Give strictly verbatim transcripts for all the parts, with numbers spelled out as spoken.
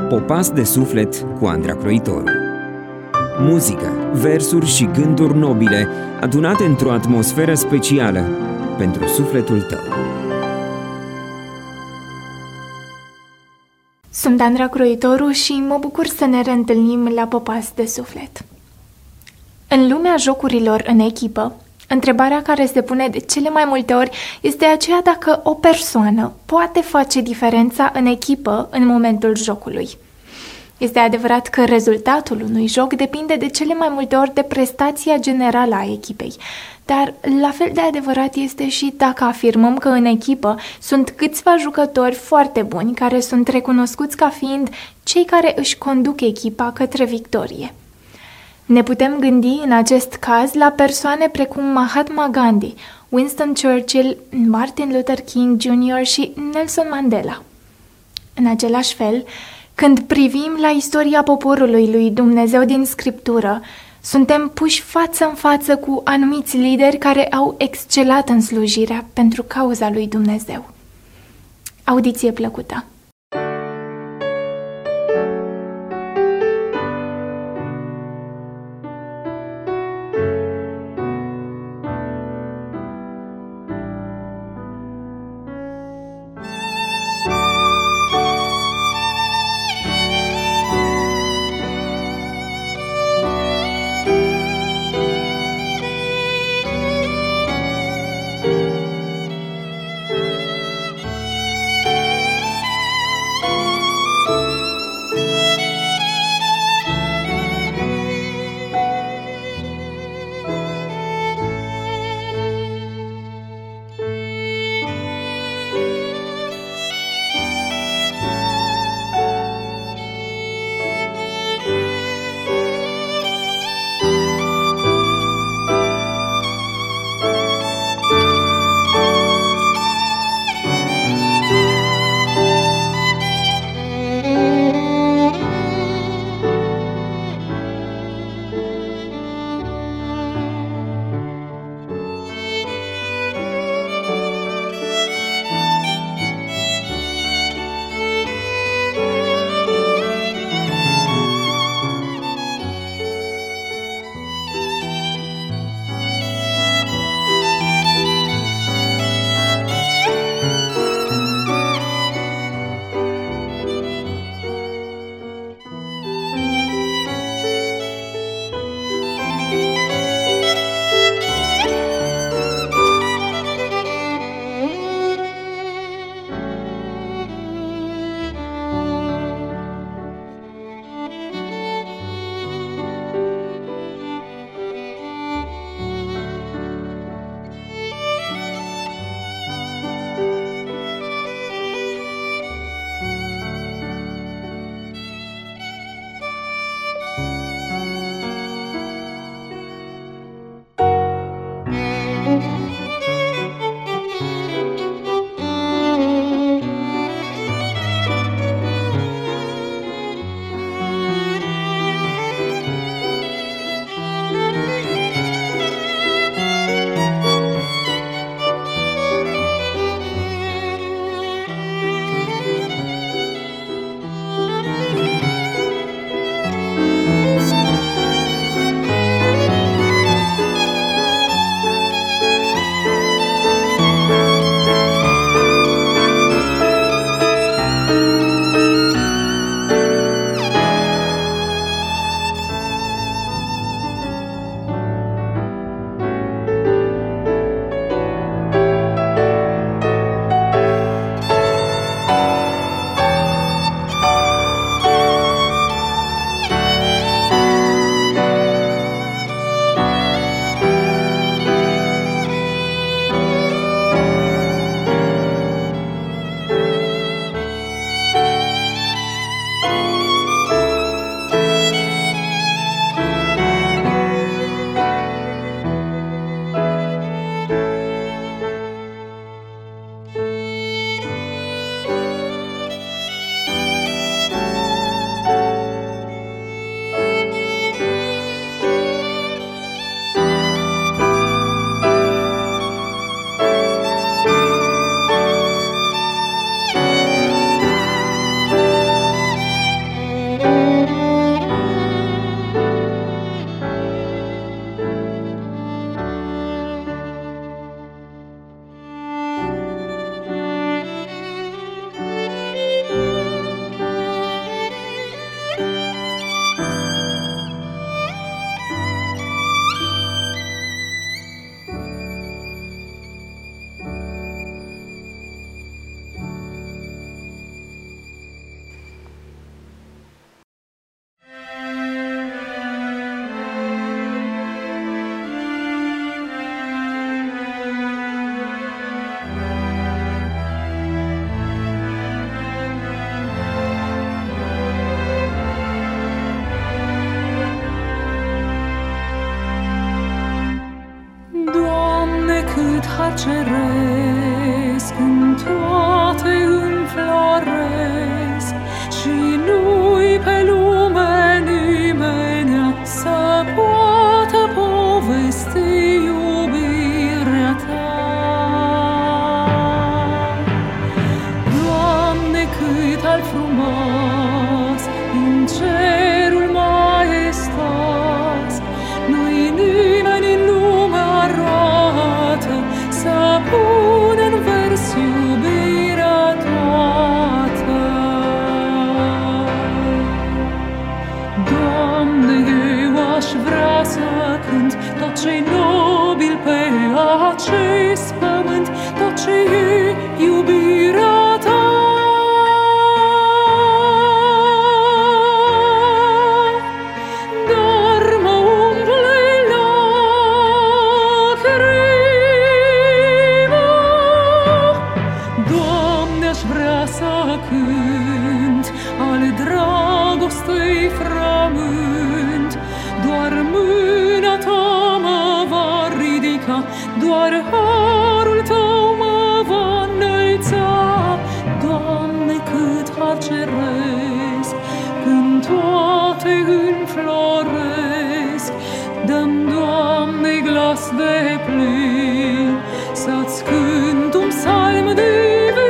Popas de suflet cu Andra Croitoru. Muzică, versuri și gânduri nobile adunate într-o atmosferă specială pentru sufletul tău. Sunt Andra Croitoru și mă bucur să ne reîntâlnim la Popas de suflet. În lumea jocurilor în echipă, întrebarea care se pune de cele mai multe ori este aceea dacă o persoană poate face diferența în echipă în momentul jocului. Este adevărat că rezultatul unui joc depinde de cele mai multe ori de prestația generală a echipei, dar la fel de adevărat este și dacă afirmăm că în echipă sunt câțiva jucători foarte buni care sunt recunoscuți ca fiind cei care își conduc echipa către victorie. Ne putem gândi în acest caz la persoane precum Mahatma Gandhi, Winston Churchill, Martin Luther King junior și Nelson Mandela. În același fel, când privim la istoria poporului lui Dumnezeu din Scriptură, suntem puși față în față cu anumiți lideri care au excelat în slujirea pentru cauza lui Dumnezeu. Audiție plăcută! ceresc în toate înfloresc și nu-i pe lume nimenea să poată povesti iubirea ta. Doamne, cât al frumos în cerul maestos, nu-i nimeni în lume arată să pună în vers iubirea toată. Doamne, eu aș vrea să cânt tot ce-i nobil pe acest pământ, tot ce e iubirea ta. Dar mă umple lacrima. Doamne, aș vrea să cânt al dragostei frământ, doar mâna ta mă va ridica, doar harul tău mă va înălța. Doamne, cât har ceresc când toate înfloresc, dă-mi, Doamne, glas de plin să-ți cânt un psalm divin.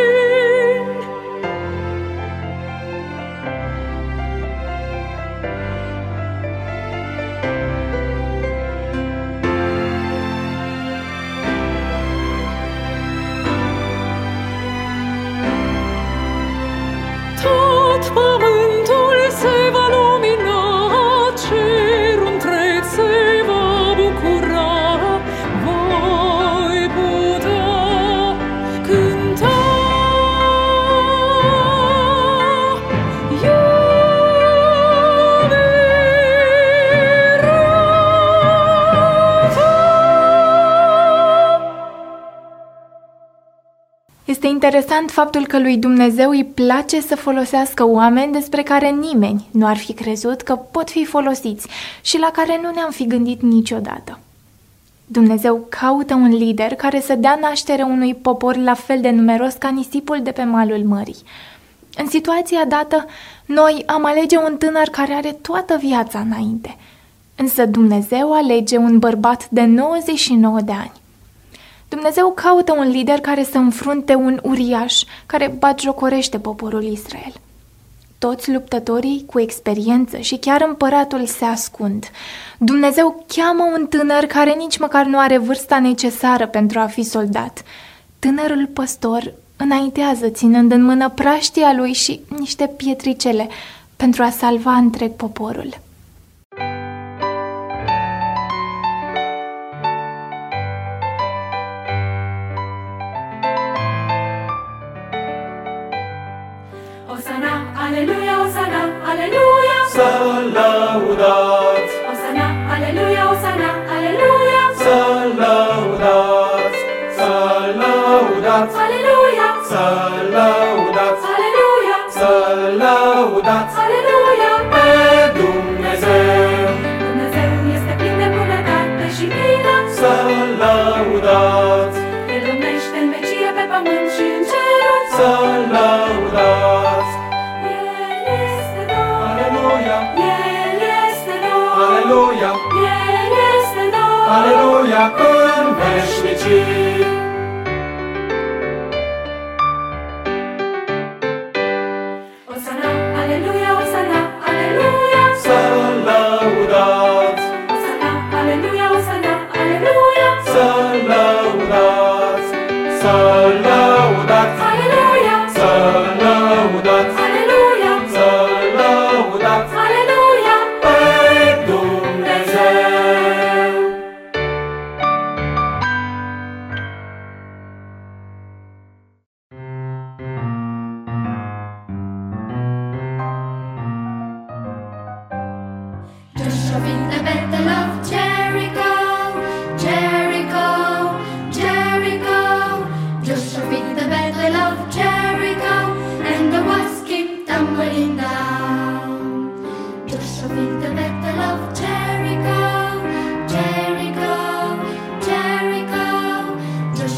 Tot pământul se va lumina, cerul întreg se va bucura, voi putea cânta iubirea ta. Este interesant faptul că lui Dumnezeu îi place să folosească oameni despre care nimeni nu ar fi crezut că pot fi folosiți și la care nu ne-am fi gândit niciodată. Dumnezeu caută un lider care să dea naștere unui popor la fel de numeros ca nisipul de pe malul mării. În situația dată, noi am alege un tânăr care are toată viața înainte, însă Dumnezeu alege un bărbat de nouăzeci și nouă de ani. Dumnezeu caută un lider care să înfrunte un uriaș care batjocorește poporul Israel. Toți luptătorii cu experiență și chiar împăratul se ascund. Dumnezeu cheamă un tânăr care nici măcar nu are vârsta necesară pentru a fi soldat. Tânărul păstor înaintează ținând în mână praștia lui și niște pietricele pentru a salva întreg poporul. Osana, aleluia, Osana, aleluia. Să lăudați, Osana, aleluia, Osana, aleluia. să lăudați, să lăudați, Aleluia, să lăudați, aleluia, să lăudați aleluia. pe Dumnezeu. Dumnezeu este plin de bunătate și milă. Să lăudați, El domnește în vecie pe pământ și în ceruri. să lăudați. El este Domn, Aleluia, El este Domn, aleluia, El este Domn. aleluia în veșnicii. Osana, aleluia, Osana, aleluia. Să lăudați, Osana, aleluia, Osana, aleluia. să lăudați, să lăudați, Aleluia, să lăudați, aleluia, să lăudați aleluia. pe Dumnezeu. Joshua in the battle of Jericho, Jericho, Jericho. Joshua in the battle of Jericho, and the walls came tumbling down. Joshua in the battle of Jericho, Jericho, Jericho.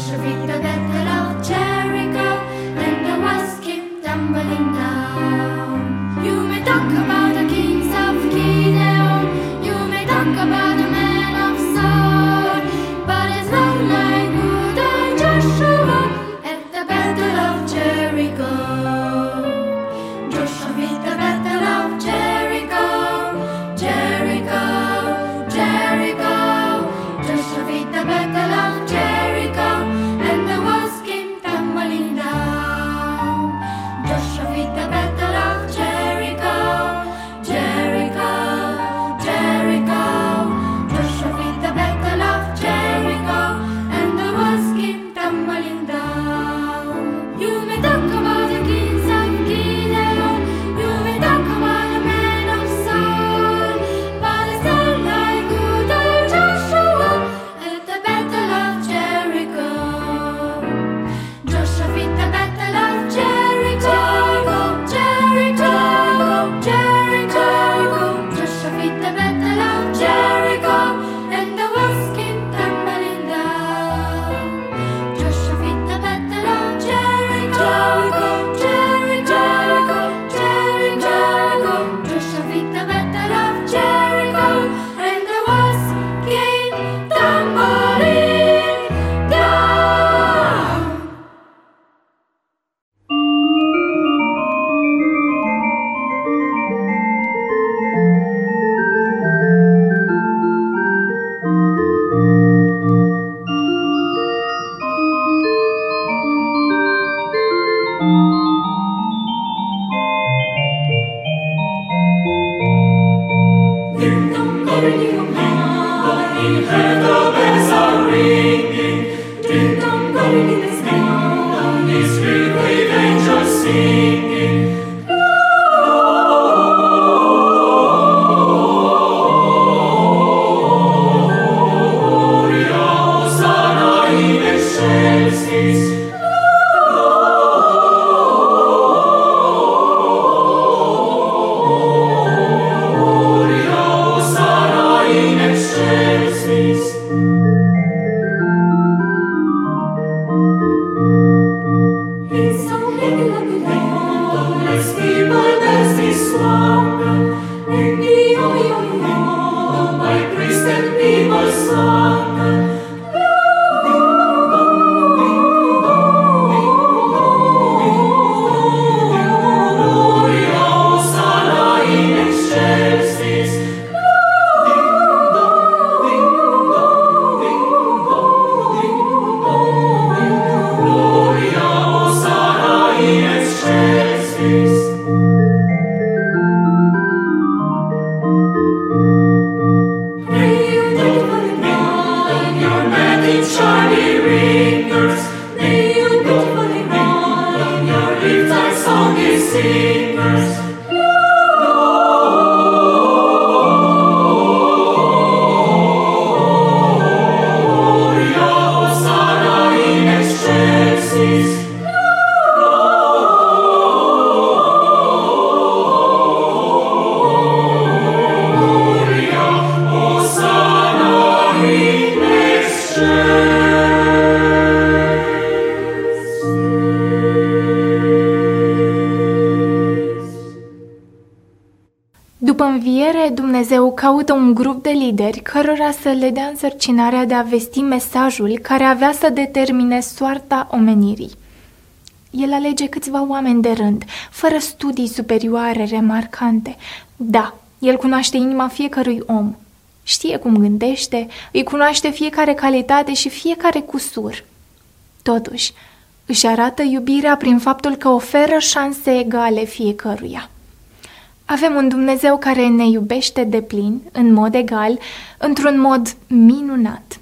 După înviere, Dumnezeu caută un grup de lideri cărora să le dea însărcinarea de a vesti mesajul care avea să determine soarta omenirii. El alege câțiva oameni de rând, fără studii superioare remarcante. Da, el cunoaște inima fiecărui om. Știe cum gândește, îi cunoaște fiecare calitate și fiecare cusur. Totuși, își arată iubirea prin faptul că oferă șanse egale fiecăruia. Avem un Dumnezeu care ne iubește deplin, în mod egal, într-un mod minunat.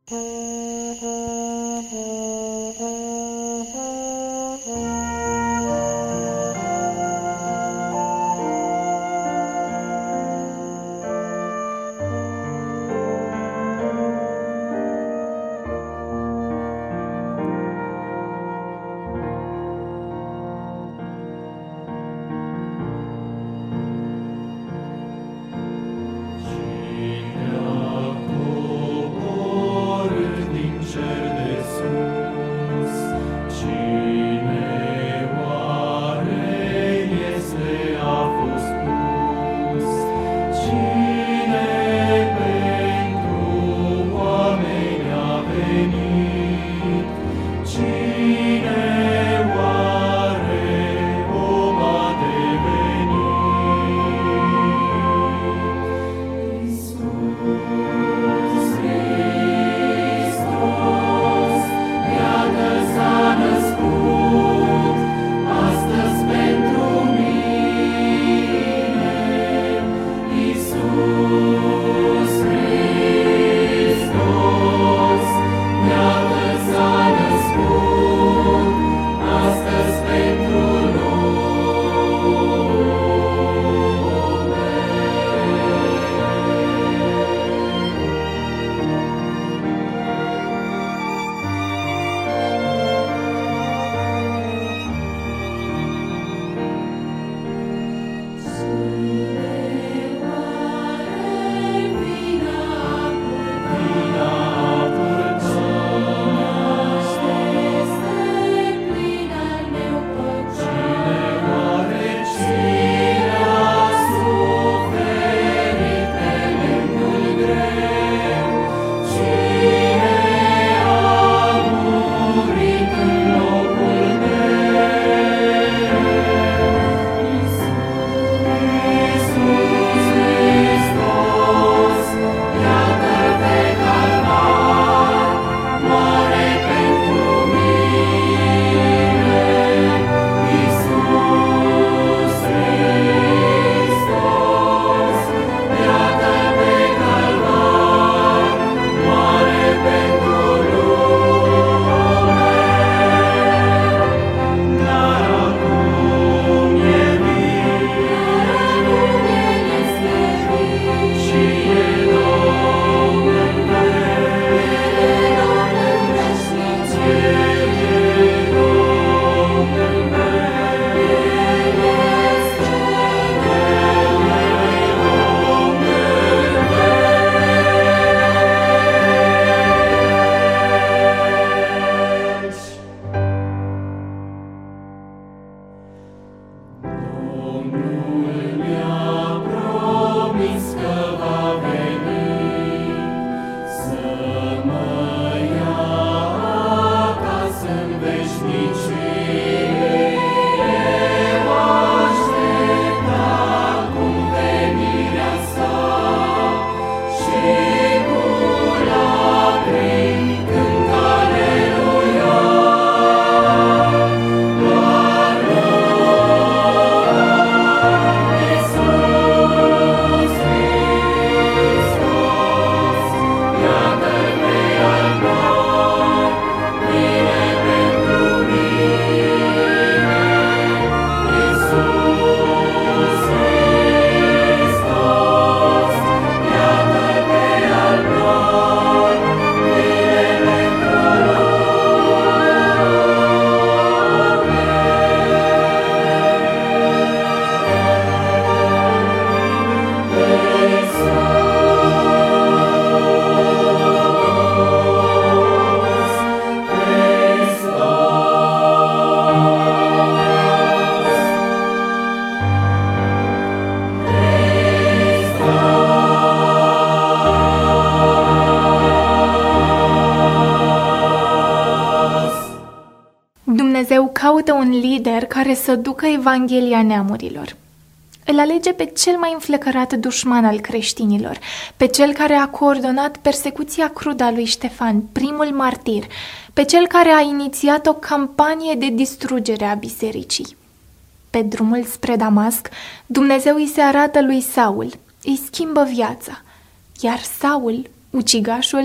Dumnezeu caută un lider care să ducă Evanghelia neamurilor. Îl alege pe cel mai înflăcărat dușman al creștinilor, pe cel care a coordonat persecuția crudă a lui Ștefan, primul martir, pe cel care a inițiat o campanie de distrugere a bisericii. Pe drumul spre Damasc, Dumnezeu îi se arată lui Saul, îi schimbă viața, iar Saul, ucigașul,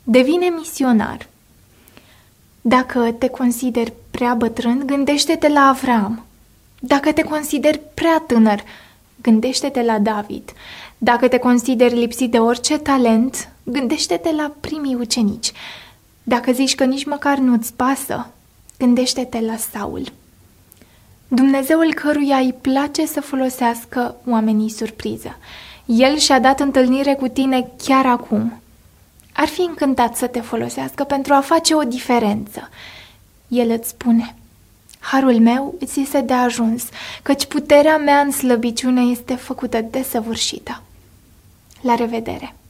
Devine misionar. Dacă te consideri prea bătrân, gândește-te la Avram. Dacă te consideri prea tânăr, gândește-te la David. Dacă te consideri lipsit de orice talent, gândește-te la primii ucenici. Dacă zici că nici măcar nu-ți pasă, gândește-te la Saul. Dumnezeul căruia îi place să folosească oamenii surpriză. El și-a dat întâlnire cu tine chiar acum. Ar fi încântat să te folosească pentru a face o diferență. El îți spune: harul meu îți este de ajuns, căci puterea mea în slăbiciune este făcută desăvârșită. La revedere!